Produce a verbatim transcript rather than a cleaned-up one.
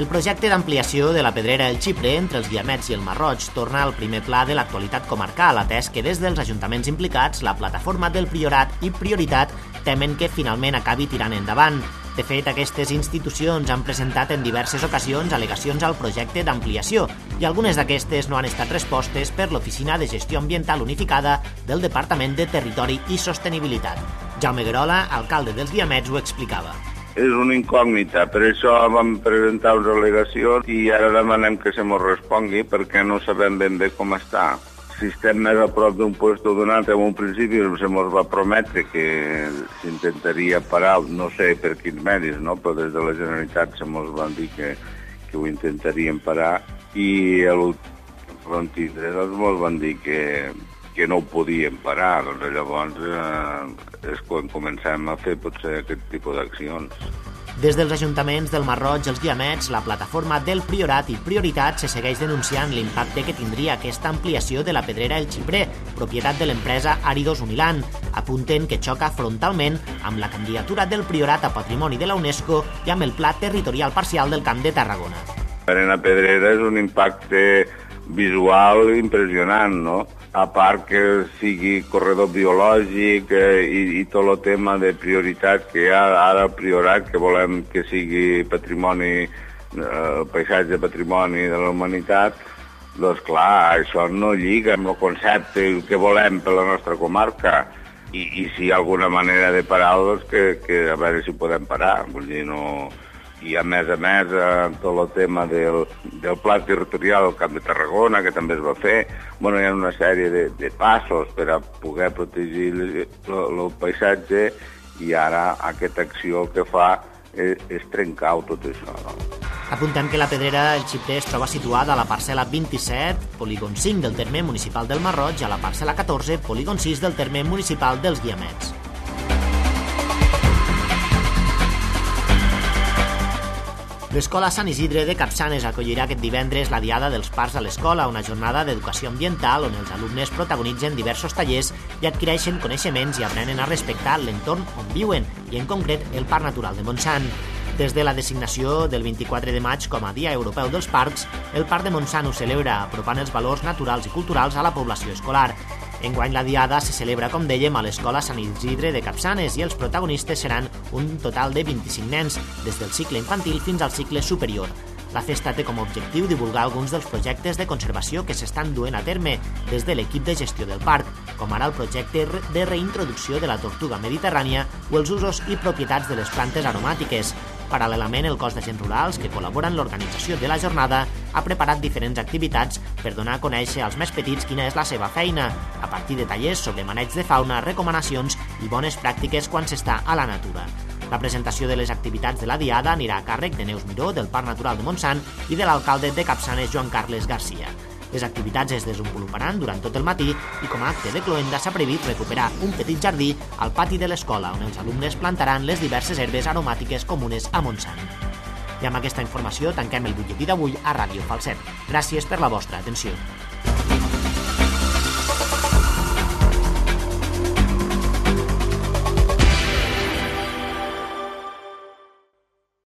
El projecte d'ampliació de la Pedrera El Xiprer entre els Guiamets i el Masroig torna al primer pla de l'actualitat comarcal, atès que des dels ajuntaments implicats la plataforma del Priorat i Prioritat temen que finalment acabi tirant endavant. De fet, aquestes institucions han presentat en diverses ocasions al·legacions al projecte d'ampliació i algunes d'aquestes no han estat respostes per l'Oficina de Gestió Ambiental Unificada del Departament de Territori i Sostenibilitat. Jaume Guerola, alcalde dels Guiamets, ho explicava. És una incògnita, per això vam presentar unes al·legacions i ara demanem que se mos respongui perquè no sabem ben bé com està. Si estem més a prop d'un lloc o d'un altre, en un principi se mos va prometre que s'intentaria parar, no sé per quins medis, no? Però des de la Generalitat se mos van dir que, que ho intentarien parar i a l'últim tindre doncs mos van dir que, que no ho podien parar. Doncs llavors eh, és quan comencem a fer potser aquest tipus d'accions. Des dels ajuntaments del Masroig i els Guiamets, la plataforma del Priorat i Prioritat se segueix denunciant l'impacte que tindria aquesta ampliació de la Pedrera El Xiprer, propietat de l'empresa Áridos Uniland. Apunten que xoca frontalment amb la candidatura del Priorat a Patrimoni de la UNESCO i amb el Pla Territorial Parcial del Camp de Tarragona. Per a la Pedrera és un impacte visual impressionant, no? A part que sigui corredor biològic eh, i, i tot el tema de prioritat que hi ha ara al Priorat, que volem que sigui patrimoni, eh, paisatge patrimoni de la humanitat, doncs clar, això no lliga amb el concepte que volem per la nostra comarca. I, i si hi ha alguna manera de parar, doncs que, que a veure si podem parar. Vull dir, no... I a més a més, eh, tot el tema del, del pla territorial del Camp de Tarragona, que també es va fer, bueno, hi ha una sèrie de, de passos per a poder protegir el paisatge i ara aquesta acció que fa és, és trencar tot això. No? Apuntem que la Pedrera El Xiprer es troba situada a la parcel·la vint-i-set, polígon cinc del terme municipal del Masroig i a la parcel·la catorze, polígon sis del terme municipal dels Guiamets. L'Escola Sant Isidre de Capçanes acollirà aquest divendres la Diada dels Parcs a l'Escola, una jornada d'educació ambiental on els alumnes protagonitzen diversos tallers i adquireixen coneixements i aprenen a respectar l'entorn on viuen, i en concret el Parc Natural de Montsant. Des de la designació del vint-i-quatre de maig com a Dia Europeu dels Parcs, el Parc de Montsant ho celebra, apropant els valors naturals i culturals a la població escolar. Enguany la Diada se celebra, com dèiem, a l'Escola Sant Isidre de Capçanes i els protagonistes seran un total de vint-i-cinc nens, des del cicle infantil fins al cicle superior. La festa té com a objectiu divulgar alguns dels projectes de conservació que s'estan duent a terme des de l'equip de gestió del parc, com ara el projecte de reintroducció de la tortuga mediterrània o els usos i propietats de les plantes aromàtiques. Paral·lelament, el cos d'agents rurals, que col·labora en l'organització de la jornada, ha preparat diferents activitats per donar a conèixer als més petits quina és la seva feina, a partir de tallers sobre maneig de fauna, recomanacions i bones pràctiques quan s'està a la natura. La presentació de les activitats de la Diada anirà a càrrec de Neus Miró, del Parc Natural de Montsant, i de l'alcalde de Capçanes, Joan Carles Garcia. Les activitats es desenvoluparan durant tot el matí i com a acte de cloenda s'ha previst recuperar un petit jardí al pati de l'escola on els alumnes plantaran les diverses herbes aromàtiques comunes a Montsant. I amb aquesta informació tanquem el butlletí d'avui a Ràdio Falset. Gràcies per la vostra atenció.